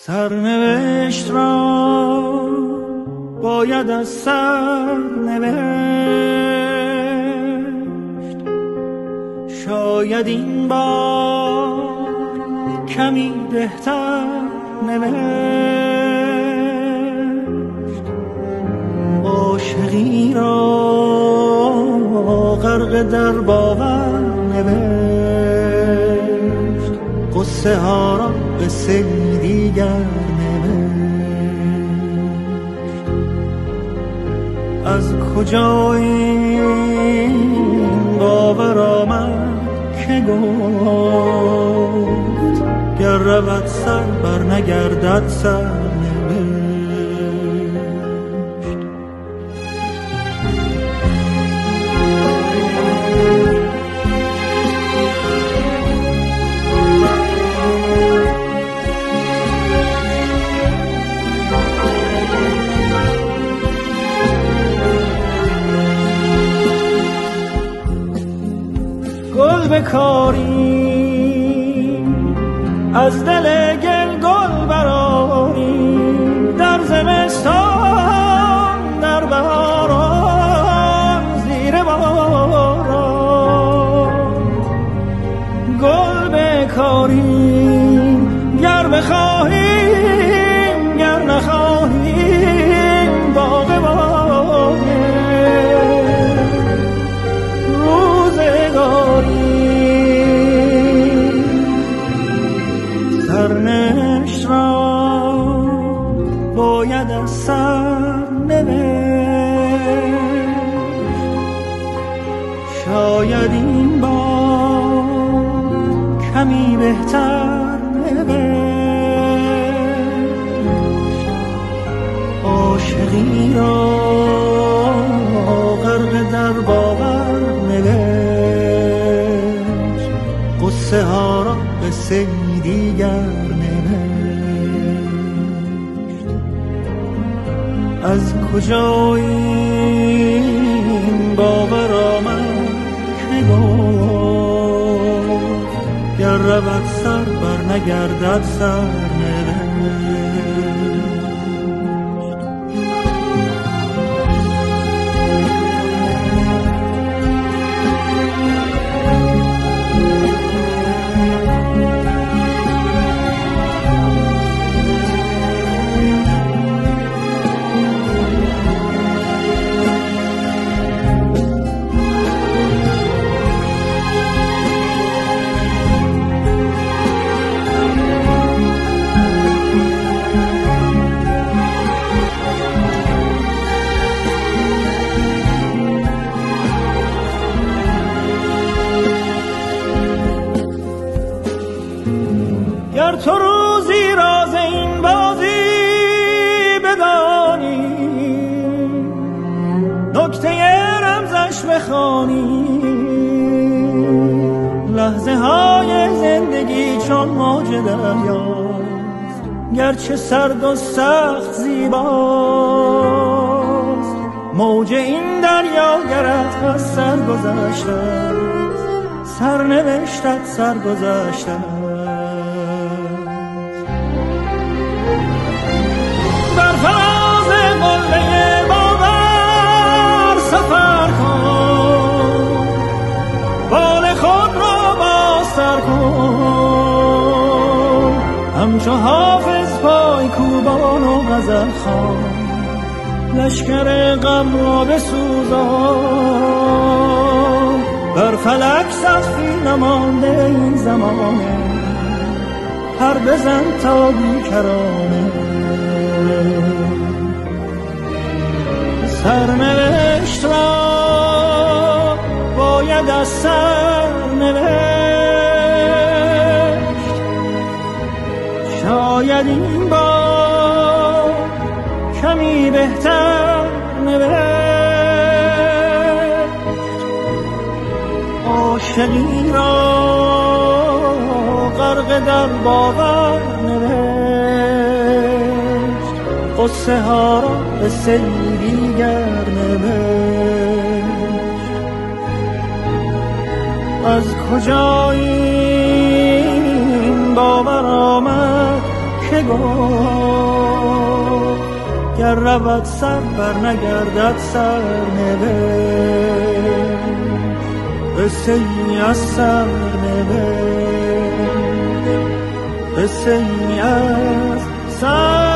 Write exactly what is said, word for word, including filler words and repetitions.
سرنوشت را باید از سر نوشت، شاید این بار کمی بهتر نوشت. عاشقی را غرق در باور نوشت، قصه ها را قصه دیگر نوشت. از کجا این باور آمد که گفت گر رود سر بر نگردد سر نوشت. گل بکاری از دل گل گل براری، در زمستان در بهاران زیر باران. گل بکاری گر بخواهیم گر نخواهیم باغ باغ روزگاری. سرنوشت را باید از سر نوشت، شاید این بار کمی بهتر نوشت. عاشقی را غرق در باور نوشت، قصه ها را قصه دیگر نوشت. از کجا این باور آمد که گفت گر رود سر بر نگردد سر نوشت. گر تو روزی راز این بازی بدانی، نکته رمزش بخوانی، لحظه های زندگی چون موج دریاست، گرچه سرد و سخت زیباست. موج این دریا گرت از سر گذشته، سرنوشتت سر گذشته. بر فراز قله باور سفر کن، بال خود را بازتر کن، همچو حافظ پای کوبان و غزل خوان، لشکر غم را بسوزان. بر فلک سقفی نمانده این زمانه، پر بزن تا بیکرانه. سرنوشت را باید از سر نوشت، شاید این بار کمی بهتر نوشت. عاشقی را غرق در باور نوشت، قصه ها را قصه دیگر نوشت. از کجا این باور آمد که نگاه، گر رود سر بر نگردد سر نوشت، قصه ای از سر نوشت، قصه ای از سر